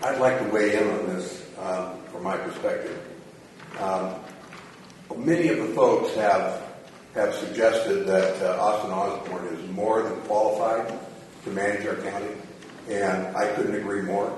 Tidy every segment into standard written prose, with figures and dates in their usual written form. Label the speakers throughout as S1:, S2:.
S1: I'd like to weigh in on this from my perspective. Many of the folks have suggested that Austin Osborne is more than qualified to manage our county, and I couldn't agree more.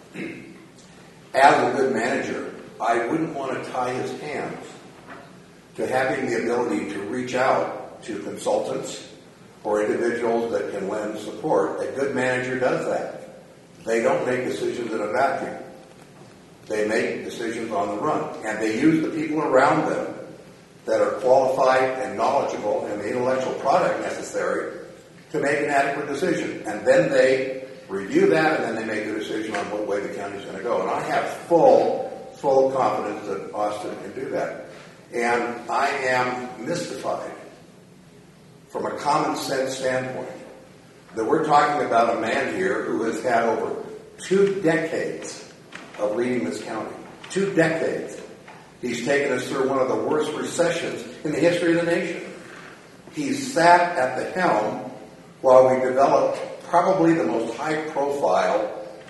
S1: As a good manager, I wouldn't want to tie his hands to having the ability to reach out to consultants or individuals that can lend support. A good manager does that. They don't make decisions in a vacuum. They make decisions on the run, and they use the people around them that are qualified and knowledgeable and the intellectual product necessary to make an adequate decision. And then they review that, and then they make a decision on what way the county is going to go. And I have full confidence that Austin can do that. And I am mystified from a common sense standpoint that we're talking about a man here who has had over 2 decades of leading this county. 2 decades. He's taken us through one of the worst recessions in the history of the nation. He's sat at the helm while we developed probably the most high-profile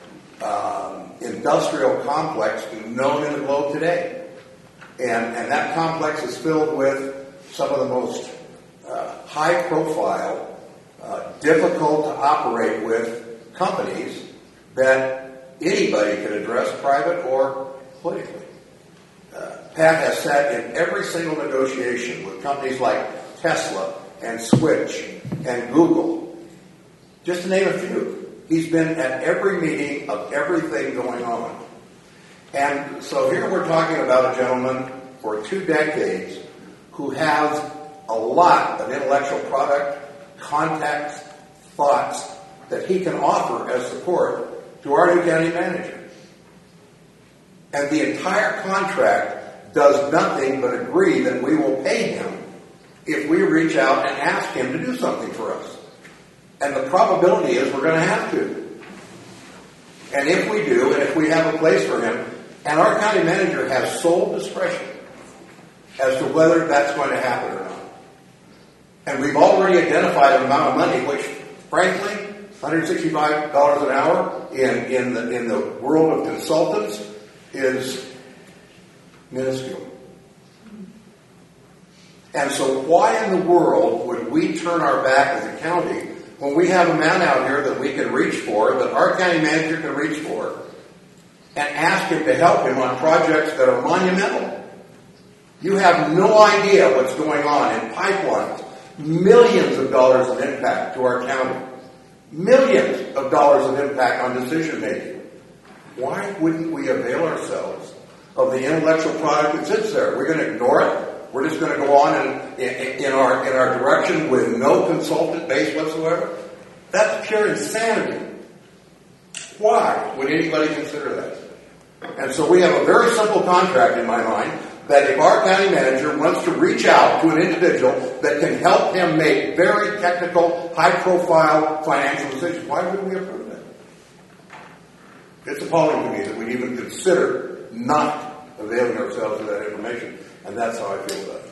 S1: industrial complex known in the globe today. And that complex is filled with some of the most high-profile, difficult to operate with companies that anybody can address, private or politically. Pat has sat in every single negotiation with companies like Tesla and Switch and Google, just to name a few. He's been at every meeting of everything going on. And so here we're talking about a gentleman for 2 decades who has a lot of intellectual product, contacts, thoughts that he can offer as support to our new county manager. And the entire contract does nothing but agree that we will pay him if we reach out and ask him to do something for us. And the probability is we're going to have to. And if we do, and if we have a place for him, and our county manager has sole discretion as to whether that's going to happen or not. And we've already identified an amount of money, which, frankly, $165 an hour in the world of consultants is minuscule. And so why in the world would we turn our back as a county when we have a man out here that we can reach for, that our county manager can reach for, and ask him to help him on projects that are monumental? You have no idea what's going on in pipelines. Millions of dollars of impact to our county. Millions of dollars of impact on decision making. Why wouldn't we avail ourselves of the intellectual product that sits there? We're going to ignore it. We're just going to go on in our direction with no consultant base whatsoever. That's pure insanity. Why would anybody consider that? And so we have a very simple contract in my mind that if our county manager wants to reach out to an individual that can help him make very technical, high-profile financial decisions, why wouldn't we approve that? It's appalling to me that we even consider not availing ourselves of that information, and that's how I feel about it.